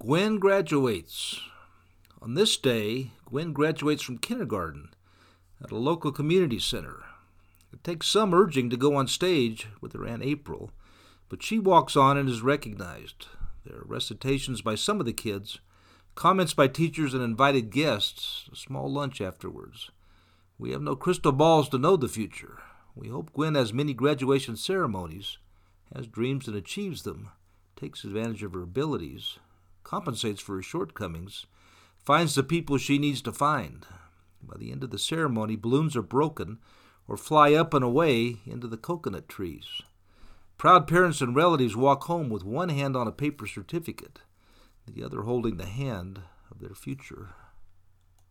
Gwen graduates. On this day, Gwen graduates from kindergarten at a local community center. It takes some urging to go on stage with her Aunt April, but she walks on and is recognized. There are recitations by some of the kids, comments by teachers and invited guests, a small lunch afterwards. We have no crystal balls to know the future. We hope Gwen has many graduation ceremonies, has dreams and achieves them, takes advantage of her abilities, compensates for her shortcomings, finds the people she needs to find. By the end of the ceremony, balloons are broken or fly up and away into the coconut trees. Proud parents and relatives walk home with one hand on a paper certificate, the other holding the hand of their future